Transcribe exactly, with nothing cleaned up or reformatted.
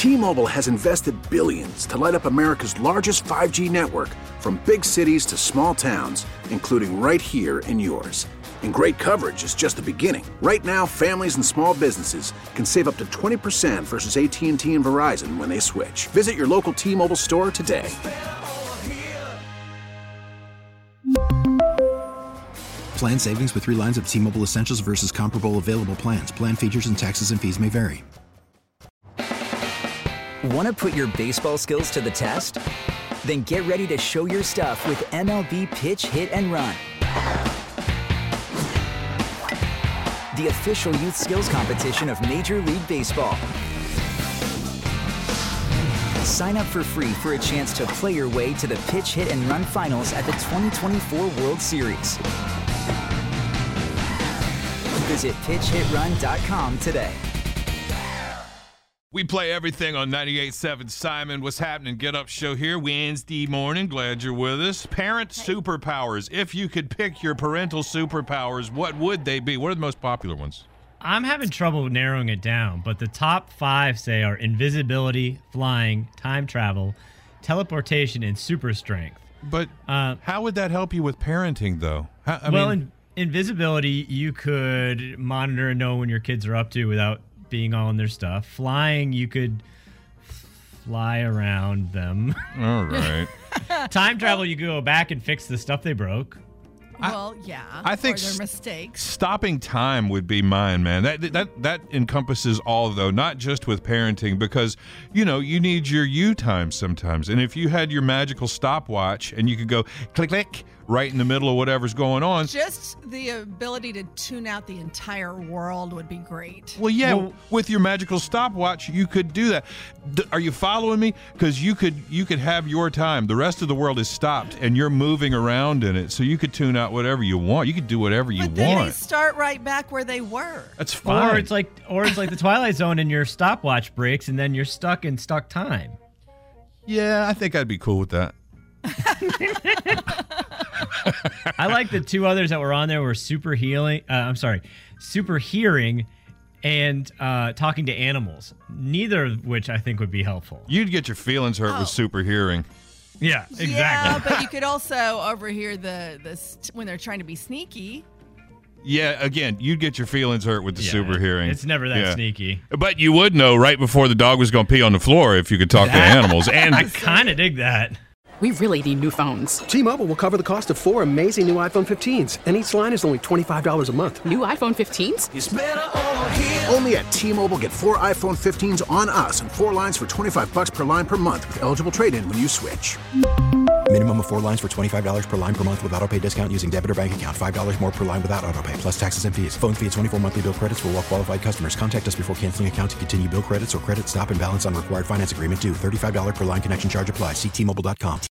T-Mobile has invested billions to light up America's largest five G network, from big cities to small towns, including right here in yours. And great coverage is just the beginning. Right now, families and small businesses can save up to twenty percent versus A T and T and Verizon when they switch. Visit your local T-Mobile store today. Plan savings with three lines of T-Mobile Essentials versus comparable available plans. Plan features and taxes and fees may vary. Want to put your baseball skills to the test? Then get ready to show your stuff with M L B Pitch, Hit, and Run. The official youth skills competition of Major League Baseball. Sign up for free for a chance to play your way to the Pitch, Hit, and Run finals at the twenty twenty-four World Series. Visit pitch hit run dot com today. We play everything on ninety-eight point seven Simon. What's happening? Get Up show here Wednesday morning. Glad you're with us. Parent superpowers. If you could pick your parental superpowers, what would they be? What are the most popular ones? I'm having trouble narrowing it down, but the top five say are invisibility, flying, time travel, teleportation, and super strength. But uh, how would that help you with parenting, though? How, I well, mean, in, invisibility, you could monitor and know when your kids are up to without being all in their stuff. Flying, you could fly around them. All right. Time travel, you could go back and fix the stuff they broke. Well, yeah. I think or their s- mistakes. Stopping time would be mine, man. That that that encompasses all, though, not just with parenting, because you know you need your you time sometimes. And if you had your magical stopwatch and you could go click click right in the middle of whatever's going on, Just the ability to tune out the entire world would be great. well, yeah, Well- with your magical stopwatch, you could do that. D- are you following me? Because you could you could have your time. The rest of the world is stopped, and you're moving around in it, so you could tune out whatever you want. You could do whatever you But then they want. start right back where they were. That's fine. Or it's like, or it's like the Twilight Zone, and your stopwatch breaks, and then you're stuck in stuck time. yeah, I think I'd be cool with that. I like the two others that were on there were super healing. Uh, I'm sorry, super hearing, and uh, talking to animals. Neither of which I think would be helpful. You'd get your feelings hurt Oh. with super hearing. Yeah, exactly. Yeah, but you could also overhear the, the st- when they're trying to be sneaky. Yeah, again, you'd get your feelings hurt with the Yeah, super hearing. It's never that Yeah. sneaky. But you would know right before the dog was going to pee on the floor if you could talk to animals. And I kind of dig that. We really need new phones. T-Mobile will cover the cost of four amazing new iPhone fifteens, and each line is only twenty-five dollars a month. New iPhone fifteens? Only at T-Mobile, get four iPhone fifteens on us and four lines for twenty-five bucks per line per month with eligible trade-in when you switch. Minimum of four lines for twenty-five dollars per line per month with autopay discount using debit or bank account. five dollars more per line without autopay, plus taxes and fees. Phone fee at twenty-four monthly bill credits for well-qualified customers. Contact us before canceling account to continue bill credits or credit stop and balance on required finance agreement due. thirty-five dollars per line connection charge applies. See T Mobile dot com.